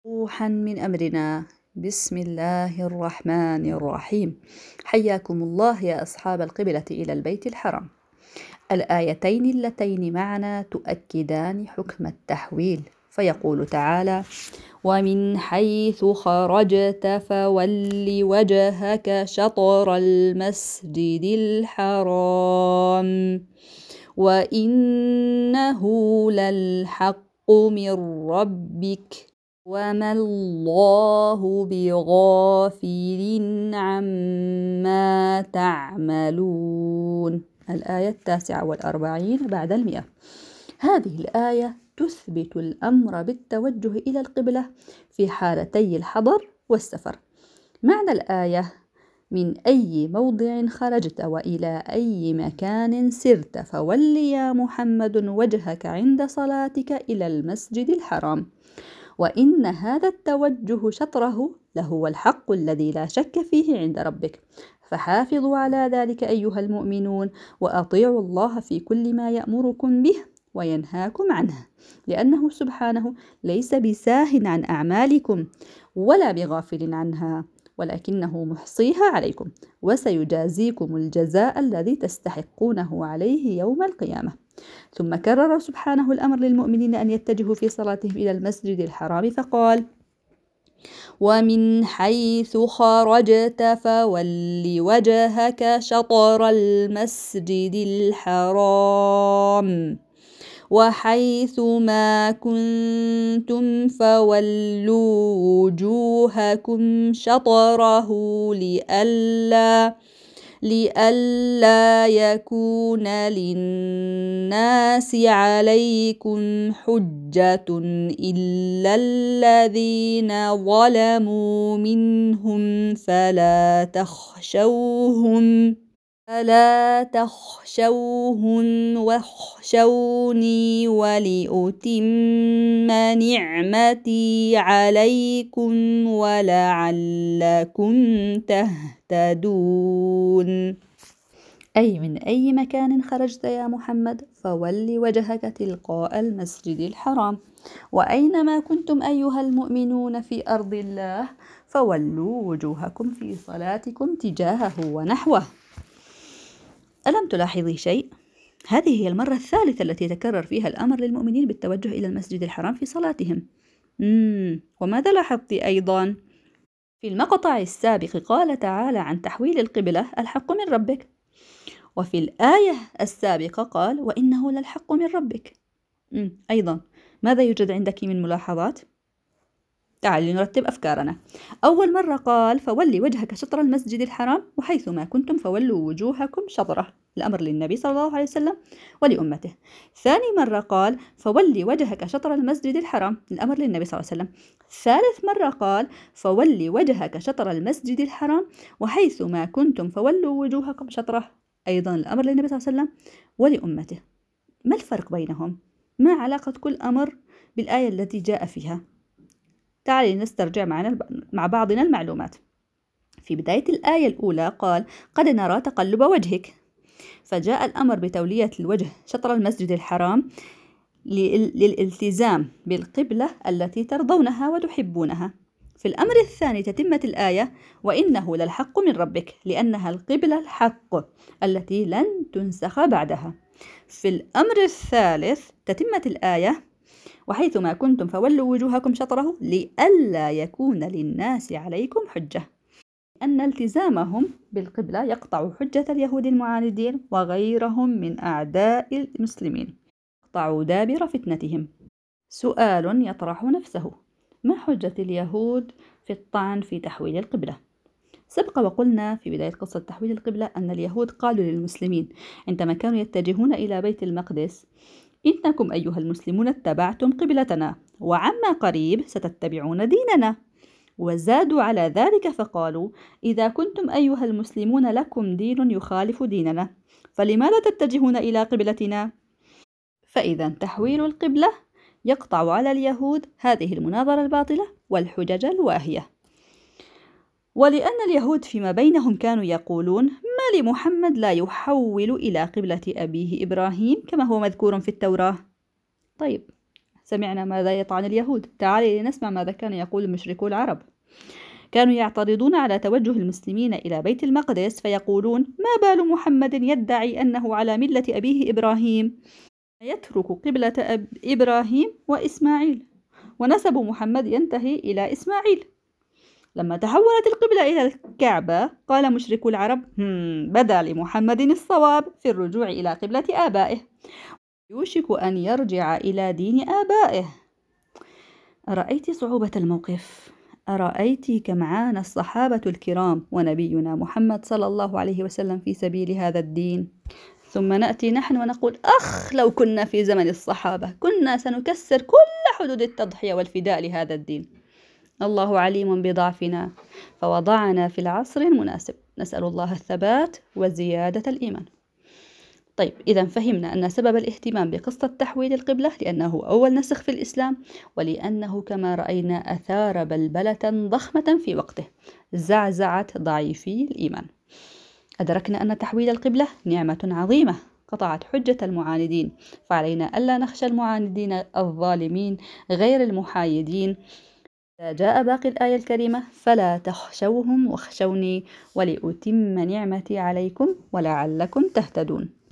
روحا من أمرنا. بسم الله الرحمن الرحيم. حياكم الله يا أصحاب القبلة إلى البيت الحرام. الآيتين اللتين معنا تؤكدان حكم التحويل، فيقول تعالى: ومن حيث خرجت فول وجهك شطر المسجد الحرام وإنه للحق من ربك وما الله بغافل عما تعملون. الآية 49 بعد 100. هذه الآية تثبت الأمر بالتوجه إلى القبلة في حالتي الحضر والسفر. معنى الآية: من أي موضع خرجت وإلى أي مكان سرت فول يا محمد وجهك عند صلاتك إلى المسجد الحرام، وإن هذا التوجه شطره لهو الحق الذي لا شك فيه عند ربك، فحافظوا على ذلك أيها المؤمنون، وأطيعوا الله في كل ما يأمركم به وينهاكم عنه، لأنه سبحانه ليس بساهٍ عن أعمالكم ولا بغافل عنها، ولكنه محصيها عليكم، وسيجازيكم الجزاء الذي تستحقونه عليه يوم القيامة. ثم كرر سبحانه الأمر للمؤمنين أن يتجهوا في صلاتهم إلى المسجد الحرام، فقال: ومن حيث خرجت فول وجهك شطر المسجد الحرام وحيث ما كنتم فولوا وجوهكم شطره لئلا يكون للناس عليكم حجة إلا الذين ظلموا منهم فلا تخشوهم واخشوني ولأتم نعمتي عليكم ولعلكم تهتدون. أي من أي مكان خرجت يا محمد فول وجهك تلقاء المسجد الحرام، وأينما كنتم أيها المؤمنون في أرض الله فولوا وجوهكم في صلاتكم تجاهه ونحوه. ألم تلاحظي شيء؟ هذه هي المرة الثالثة التي يتكرر فيها الأمر للمؤمنين بالتوجه إلى المسجد الحرام في صلاتهم. وماذا لاحظت أيضا؟ في المقطع السابق قال تعالى عن تحويل القبلة: الحق من ربك، وفي الآية السابقة قال: وإنه للحق من ربك. أيضا ماذا يوجد عندك من ملاحظات؟ تعالي نرتب أفكارنا. أول مرة قال: فولي وجهك شطر المسجد الحرام وحيث ما كنتم فولوا وجوهكم شطره، الأمر للنبي صلى الله عليه وسلم ولأمته. ثاني مرة قال: فولي وجهك شطر المسجد الحرام، الأمر للنبي صلى الله عليه وسلم. ثالث مرة قال: فولي وجهك شطر المسجد الحرام وحيث ما كنتم فولوا وجوهكم شطره، أيضا الأمر للنبي صلى الله عليه وسلم ولأمته. ما الفرق بينهم؟ ما علاقة كل أمر بالآية التي جاء فيها؟ تعالي نسترجع مع بعضنا المعلومات. في بداية الآية الأولى قال: قد نرى تقلب وجهك، فجاء الأمر بتولية الوجه شطر المسجد الحرام للالتزام بالقبلة التي ترضونها وتحبونها. في الأمر الثاني تتمة الآية: وإنه للحق من ربك، لأنها القبلة الحق التي لن تنسخ بعدها. في الأمر الثالث تتمة الآية: وحيث ما كنتم فولوا وجوهكم شطره لئلا يكون للناس عليكم حجة، أن التزامهم بالقبلة يقطع حجة اليهود المعاندين وغيرهم من أعداء المسلمين، يقطع دابر فتنتهم. سؤال يطرح نفسه: ما حجة اليهود في الطعن في تحويل القبلة؟ سبق وقلنا في بداية قصة تحويل القبلة أن اليهود قالوا للمسلمين عندما كانوا يتجهون إلى بيت المقدس: إنكم أيها المسلمون اتبعتم قبلتنا وعما قريب ستتبعون ديننا. وزادوا على ذلك فقالوا: إذا كنتم أيها المسلمون لكم دين يخالف ديننا فلماذا تتجهون إلى قبلتنا؟ فإذا تحويل القبلة يقطع على اليهود هذه المناظرة الباطلة والحجج الواهية. ولأن اليهود فيما بينهم كانوا يقولون: ما لمحمد لا يحول إلى قبلة أبيه إبراهيم كما هو مذكور في التوراة؟ طيب، سمعنا ماذا يطعن اليهود. تعالي لنسمع ماذا كان يقول مشركو العرب. كانوا يعترضون على توجه المسلمين إلى بيت المقدس فيقولون: ما بال محمد يدعي أنه على ملة أبيه إبراهيم يترك قبلة إبراهيم وإسماعيل، ونسب محمد ينتهي إلى إسماعيل. لما تحولت القبلة إلى الكعبة قال مشركو العرب: بدا لمحمد الصواب في الرجوع إلى قبلة آبائه، يوشك أن يرجع إلى دين آبائه. أرأيت صعوبة الموقف؟ أرأيت كم عانى الصحابة الكرام ونبينا محمد صلى الله عليه وسلم في سبيل هذا الدين؟ ثم نأتي نحن ونقول: لو كنا في زمن الصحابة كنا سنكسر كل حدود التضحية والفداء لهذا الدين. الله عليم بضعفنا فوضعنا في العصر المناسب. نسأل الله الثبات وزيادة الإيمان. طيب، إذا فهمنا أن سبب الاهتمام بقصة تحويل القبلة لأنه أول نسخ في الإسلام، ولأنه كما رأينا أثار بلبلة ضخمة في وقته زعزعت ضعيفي الإيمان. أدركنا أن تحويل القبلة نعمة عظيمة قطعت حجة المعاندين، فعلينا ألا نخشى المعاندين الظالمين غير المحايدين. جاء باقي الآية الكريمة: فلا تخشوهم واخشوني ولأتم نعمتي عليكم ولعلكم تهتدون.